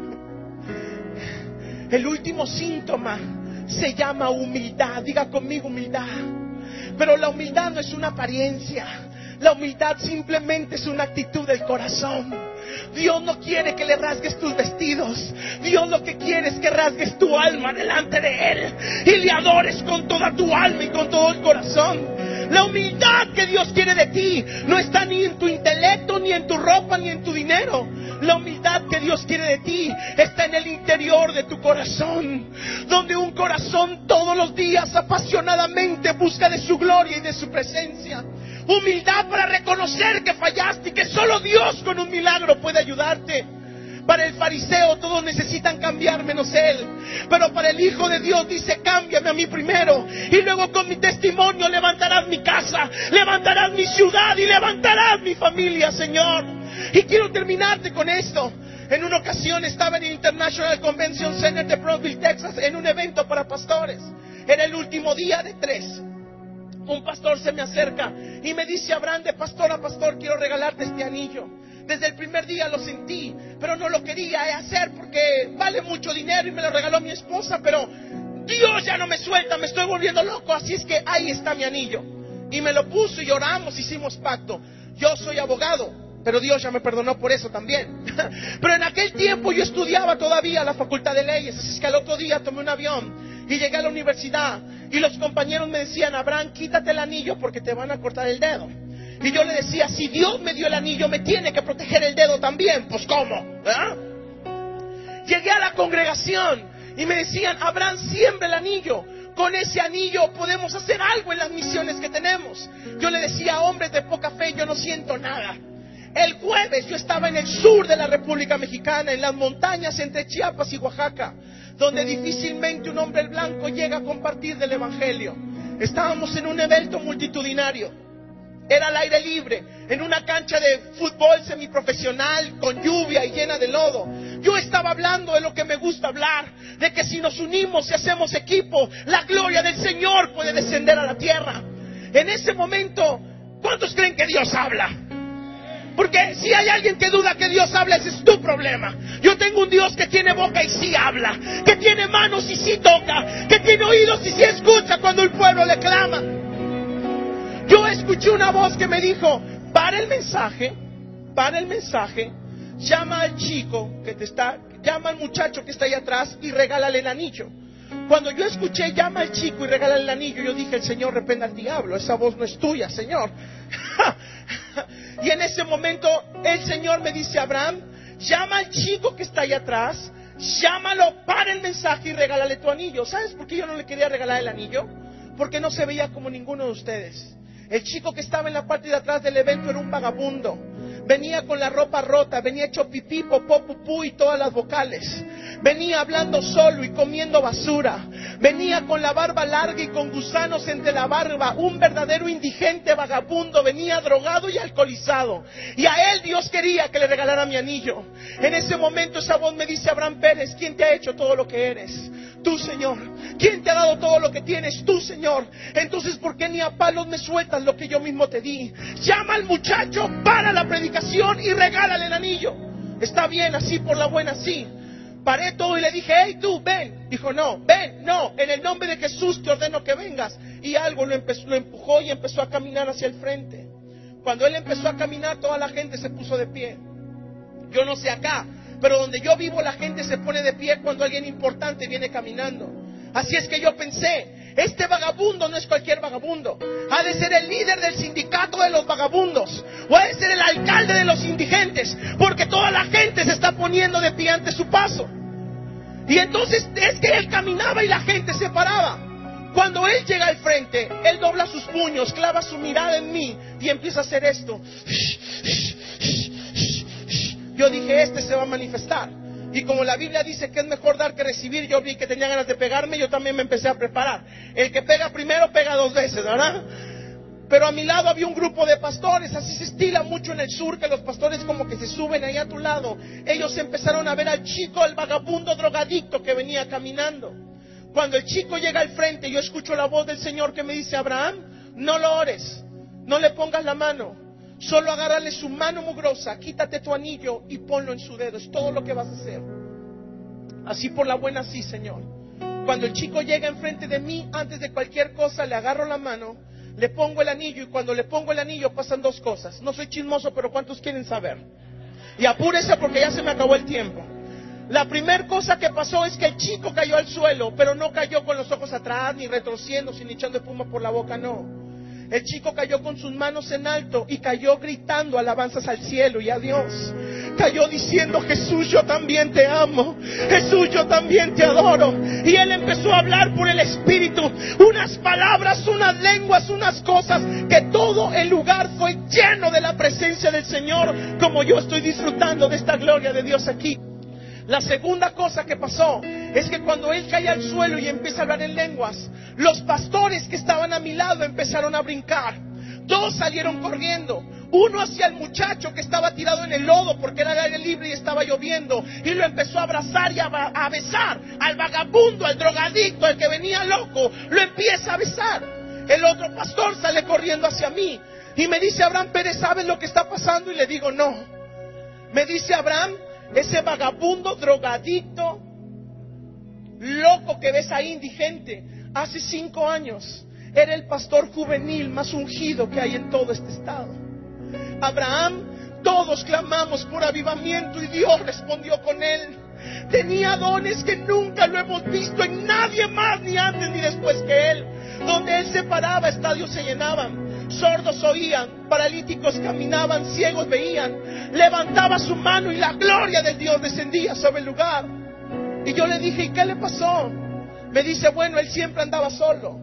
El último síntoma se llama humildad. Diga conmigo: humildad. Pero la humildad no es una apariencia. La humildad simplemente es una actitud del corazón. Dios no quiere que le rasgues tus vestidos. Dios lo que quiere es que rasgues tu alma delante de Él y le adores con toda tu alma y con todo el corazón. La humildad que Dios quiere de ti no está ni en tu intelecto, ni en tu ropa, ni en tu dinero. La humildad que Dios quiere de ti está en el interior de tu corazón, donde un corazón todos los días apasionadamente busca de su gloria y de su presencia. Humildad para reconocer que fallaste y que solo Dios con un milagro puede ayudarte. Para el fariseo todos necesitan cambiar menos él, pero para el Hijo de Dios dice: cámbiame a mí primero, y luego con mi testimonio levantarás mi casa, levantarás mi ciudad y levantarás mi familia, Señor. Y quiero terminarte con esto. En una ocasión estaba en el International Convention Center de Brownsville, Texas, en un evento para pastores. Era el último día de tres. Un pastor se me acerca y me dice: Abraham, de pastor a pastor, quiero regalarte este anillo. Desde el primer día lo sentí, pero no lo quería hacer porque vale mucho dinero y me lo regaló mi esposa, pero Dios ya no me suelta, me estoy volviendo loco, así es que ahí está mi anillo. Y me lo puso y oramos, hicimos pacto. Yo soy abogado, pero Dios ya me perdonó por eso también. Pero en aquel tiempo yo estudiaba todavía la facultad de leyes, así es que al otro día tomé un avión y llegué a la universidad. Y los compañeros me decían: Abraham, quítate el anillo porque te van a cortar el dedo. Y yo le decía: si Dios me dio el anillo, me tiene que proteger el dedo también. Pues ¿cómo? ¿verdad? Llegué a la congregación y me decían: Abraham, siembra el anillo. Con ese anillo podemos hacer algo en las misiones que tenemos. Yo le decía: hombres de poca fe, yo no siento nada. El jueves yo estaba en el sur de la República Mexicana, en las montañas entre Chiapas y Oaxaca, donde difícilmente un hombre blanco llega a compartir del evangelio. Estábamos en un evento multitudinario. Era al aire libre, en una cancha de fútbol semiprofesional, con lluvia y llena de lodo. Yo estaba hablando de lo que me gusta hablar, de que si nos unimos y hacemos equipo, la gloria del Señor puede descender a la tierra. En ese momento, ¿cuántos creen que Dios habla? Porque si hay alguien que duda que Dios habla, ese es tu problema. Yo tengo un Dios que tiene boca y sí habla, que tiene manos y sí toca, que tiene oídos y sí escucha cuando el pueblo le clama. Yo escuché una voz que me dijo: para el mensaje, para el mensaje, llama al chico que te está, llama al muchacho que está ahí atrás y regálale el anillo. Cuando yo escuché llama al chico y regálale el anillo, yo dije: el Señor reprenda al diablo, esa voz no es tuya, Señor. Y en ese momento el Señor me dice: Abraham, llama al chico que está ahí atrás, llámalo, para el mensaje y regálale tu anillo. ¿Sabes por qué yo no le quería regalar el anillo? Porque no se veía como ninguno de ustedes. El chico que estaba en la parte de atrás del evento era un vagabundo. Venía con la ropa rota, venía hecho pipí, popó, pupú y todas las vocales. Venía hablando solo y comiendo basura. Venía con la barba larga y con gusanos entre la barba. Un verdadero indigente vagabundo. Venía drogado y alcoholizado. Y a él Dios quería que le regalara mi anillo. En ese momento esa voz me dice: Abraham Pérez, ¿quién te ha hecho todo lo que eres? Tú, Señor. ¿Quién te ha dado todo lo que tienes? Tú, Señor. Entonces, ¿por qué ni a palos me sueltas lo que yo mismo te di? Llama al muchacho, para la predicación y regálale el anillo. Está bien, así por la buena, sí. Paré todo y le dije: hey tú, ven. Dijo: no, ven, no, en el nombre de Jesús te ordeno que vengas. Y algo lo, empezó, lo empujó y empezó a caminar hacia el frente. Cuando él empezó a caminar, toda la gente se puso de pie. Yo no sé acá, pero donde yo vivo la gente se pone de pie cuando alguien importante viene caminando. Así es que yo pensé: este vagabundo no es cualquier vagabundo. Ha de ser el líder del sindicato de los vagabundos, o ha de ser el alcalde de los indigentes, porque toda la gente se está poniendo de pie ante su paso. Y entonces es que él caminaba y la gente se paraba. Cuando él llega al frente, él dobla sus puños, clava su mirada en mí y empieza a hacer esto. Yo dije: este se va a manifestar. Y como la Biblia dice que es mejor dar que recibir, yo vi que tenía ganas de pegarme, yo también me empecé a preparar. El que pega primero, pega dos veces, ¿verdad? Pero a mi lado había un grupo de pastores. Así se estila mucho en el sur, que los pastores como que se suben ahí a tu lado. Ellos empezaron a ver al chico, el vagabundo drogadicto que venía caminando. Cuando el chico llega al frente, yo escucho la voz del Señor que me dice: Abraham, no lo ores, no le pongas la mano, solo agárrale su mano mugrosa, quítate tu anillo y ponlo en su dedo. Es todo lo que vas a hacer. Así por la buena, sí, Señor. Cuando el chico llega enfrente de mí, antes de cualquier cosa le agarro la mano, le pongo el anillo, y cuando le pongo el anillo pasan dos cosas. No soy chismoso, pero ¿cuántos quieren saber? Y apúrese porque ya se me acabó el tiempo. La primera cosa que pasó es que el chico cayó al suelo, pero no cayó con los ojos atrás, ni retorciendo, ni echando espuma por la boca, no. El chico cayó con sus manos en alto y cayó gritando alabanzas al cielo y a Dios. Cayó diciendo: Jesús, yo también te amo. Jesús, yo también te adoro. Y él empezó a hablar por el Espíritu unas palabras, unas lenguas, unas cosas, que todo el lugar fue lleno de la presencia del Señor, como yo estoy disfrutando de esta gloria de Dios aquí. La segunda cosa que pasó es que cuando él cae al suelo y empieza a hablar en lenguas, los pastores que estaban a mi lado empezaron a brincar. Dos salieron corriendo. Uno hacia el muchacho que estaba tirado en el lodo porque era el aire libre y estaba lloviendo, y lo empezó a abrazar y a, a besar. Al vagabundo, al drogadicto, al que venía loco, lo empieza a besar. El otro pastor sale corriendo hacia mí y me dice: Abraham Pérez, ¿sabes lo que está pasando? Y le digo: no. Me dice: Abraham, ese vagabundo, drogadicto, loco que ves ahí, indigente, hace cinco años era el pastor juvenil más ungido que hay en todo este estado. Abraham, todos clamamos por avivamiento y Dios respondió con él. Tenía dones que nunca lo hemos visto en nadie más, ni antes ni después que él. Donde Él se paraba, estadios se llenaban, sordos oían, paralíticos caminaban, ciegos veían. Levantaba su mano y la gloria de Dios descendía sobre el lugar. Y yo le dije, ¿y qué le pasó? Me dice, bueno, él siempre andaba solo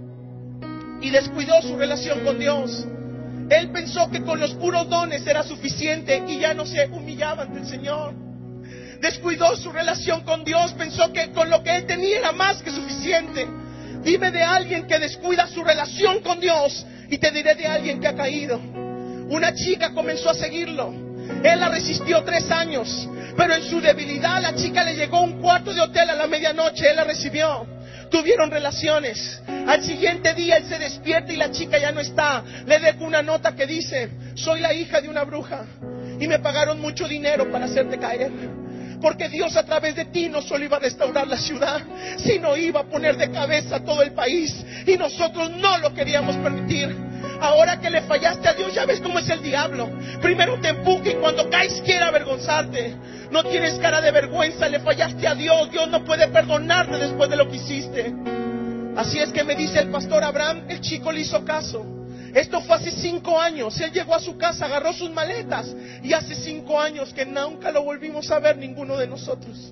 y descuidó su relación con Dios. Él pensó que con los puros dones era suficiente y ya no se humillaba ante el Señor. Descuidó su relación con Dios, pensó que con lo que él tenía era más que suficiente. Dime de alguien que descuida su relación con Dios y te diré de alguien que ha caído. Una chica comenzó a seguirlo. Él la resistió tres años, pero en su debilidad la chica le llegó un cuarto de hotel a la medianoche. Él la recibió. Tuvieron relaciones. Al siguiente día él se despierta y la chica ya no está. Le dejo una nota que dice: soy la hija de una bruja y me pagaron mucho dinero para hacerte caer. Porque Dios a través de ti no solo iba a restaurar la ciudad, sino iba a poner de cabeza a todo el país. Y nosotros no lo queríamos permitir. Ahora que le fallaste a Dios, ya ves cómo es el diablo. Primero te empuja y cuando caes quiere avergonzarte. No tienes cara de vergüenza, le fallaste a Dios. Dios no puede perdonarte después de lo que hiciste. Así es que me dice el pastor Abraham, el chico le hizo caso. Esto fue hace cinco años. Él llegó a su casa, agarró sus maletas. Y hace cinco años que nunca lo volvimos a ver ninguno de nosotros.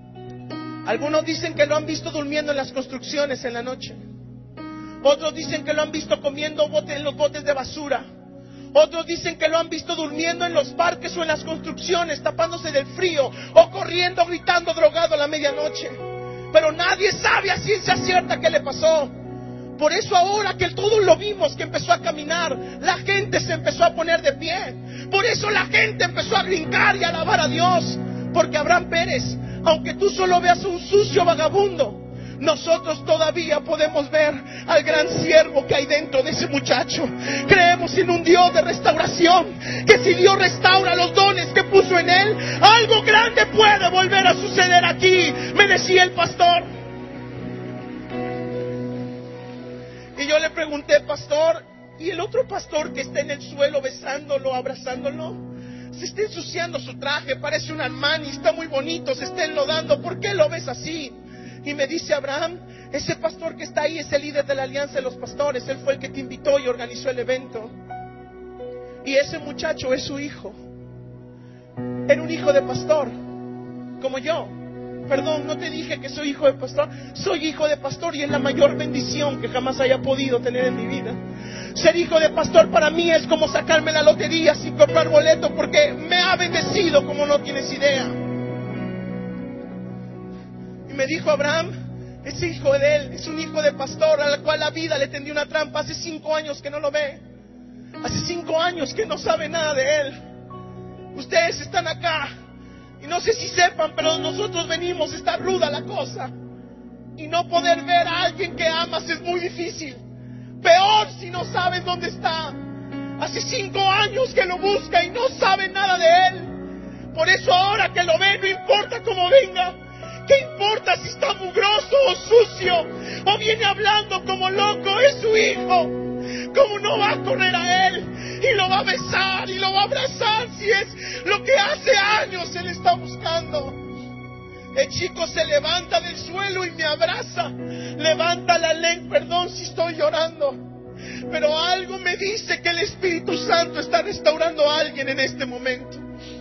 Algunos dicen que lo han visto durmiendo en las construcciones en la noche. Otros dicen que lo han visto comiendo bote en los botes de basura. Otros dicen que lo han visto durmiendo en los parques o en las construcciones, tapándose del frío o corriendo, gritando, drogado a la medianoche. Pero nadie sabe a ciencia cierta qué le pasó. Por eso ahora que todos lo vimos, que empezó a caminar, la gente se empezó a poner de pie. Por eso la gente empezó a brincar y a alabar a Dios. Porque Abraham Pérez, aunque tú solo veas un sucio vagabundo, nosotros todavía podemos ver al gran siervo que hay dentro de ese muchacho. Creemos en un Dios de restauración, que si Dios restaura los dones que puso en él, algo grande puede volver a suceder aquí, me decía el pastor. Y yo le pregunté, pastor, ¿y el otro pastor que está en el suelo besándolo, abrazándolo? Se está ensuciando su traje, parece un Armani, está muy bonito, se está enlodando, ¿por qué lo ves así? Y me dice Abraham, ese pastor que está ahí es el líder de la alianza de los pastores. Él fue el que te invitó y organizó el evento. Y ese muchacho es su hijo. Era un hijo de pastor, como yo. Perdón, no te dije que soy hijo de pastor. Soy hijo de pastor y es la mayor bendición que jamás haya podido tener en mi vida. Ser hijo de pastor para mí es como sacarme la lotería sin comprar boleto, porque me ha bendecido como no tienes idea. Me dijo Abraham, ese hijo de él es un hijo de pastor al cual la vida le tendió una trampa. Hace cinco años que no lo ve. Hace cinco años que no sabe nada de él. Ustedes están acá y no sé si sepan, pero nosotros venimos, está ruda la cosa. Y no poder ver a alguien que amas es muy difícil. Peor si no saben dónde está. Hace cinco años que lo busca y no sabe nada de él. Por eso ahora que lo ve, no importa cómo venga. ¿Qué importa si está mugroso o sucio? O viene hablando como loco, es su hijo. ¿Cómo no va a correr a él? Y lo va a besar y lo va a abrazar si es lo que hace años él está buscando. El chico se levanta del suelo y me abraza. Levanta la lengua, perdón si estoy llorando. Pero algo me dice que el Espíritu Santo está restaurando a alguien en este momento.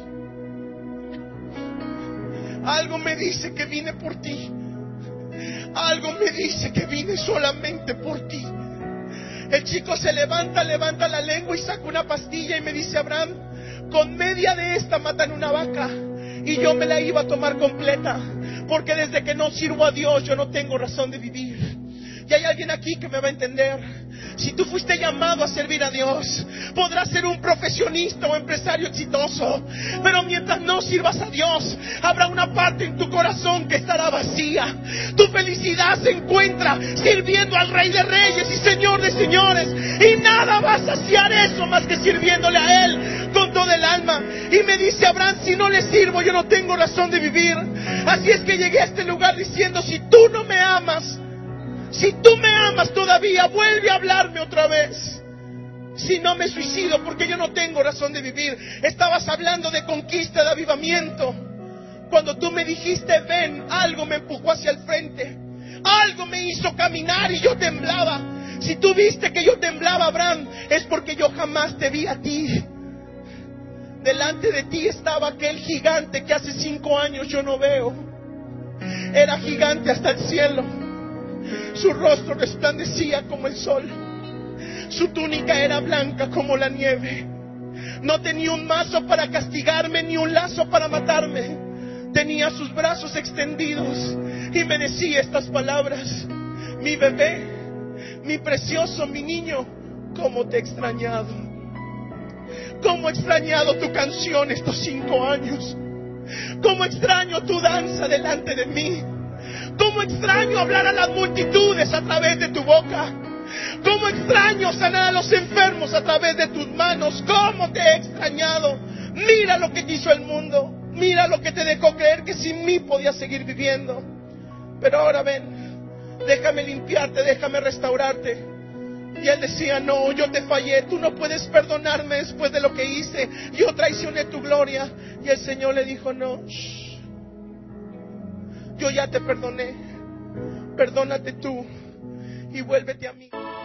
Algo me dice que vine por ti. Algo me dice que vine solamente por ti. El chico se levanta, levanta la lengua y saca una pastilla y me dice, Abraham, con media de esta matan una vaca. Y yo me la iba a tomar completa, porque desde que no sirvo a Dios yo no tengo razón de vivir. Y hay alguien aquí que me va a entender. Si tú fuiste llamado a servir a Dios, podrás ser un profesionista o empresario exitoso, pero mientras no sirvas a Dios, habrá una parte en tu corazón que estará vacía. Tu felicidad se encuentra sirviendo al Rey de Reyes y Señor de Señores, y nada va a saciar eso más que sirviéndole a Él con todo el alma. Y me dice Abraham, si no le sirvo yo no tengo razón de vivir. Así es que llegué a este lugar diciendo, si tú no me amas, si tú me amas todavía, vuelve a hablarme otra vez. Si no me suicido, porque yo no tengo razón de vivir. Estabas hablando de conquista, de avivamiento. Cuando tú me dijiste ven, algo me empujó hacia el frente. Algo me hizo caminar y yo temblaba. Si tú viste que yo temblaba, Abraham, es porque yo jamás te vi a ti. Delante de ti estaba aquel gigante que hace cinco años yo no veo. Era gigante hasta el cielo. Su rostro resplandecía como el sol. Su túnica era blanca como la nieve. No tenía un mazo para castigarme ni un lazo para matarme. Tenía sus brazos extendidos y me decía estas palabras: mi bebé, mi precioso, mi niño, ¿cómo te he extrañado? ¿Cómo he extrañado tu canción estos cinco años? ¿Cómo extraño tu danza delante de mí? ¿Cómo extraño hablar a las multitudes a través de tu boca? ¿Cómo extraño sanar a los enfermos a través de tus manos? ¿Cómo te he extrañado? Mira lo que te hizo el mundo. Mira lo que te dejó creer que sin mí podías seguir viviendo. Pero ahora ven, déjame limpiarte, déjame restaurarte. Y él decía: no, yo te fallé, tú no puedes perdonarme después de lo que hice. Yo traicioné tu gloria. Y el Señor le dijo: no, shh, yo ya te perdoné. Perdónate tú y vuélvete a mí.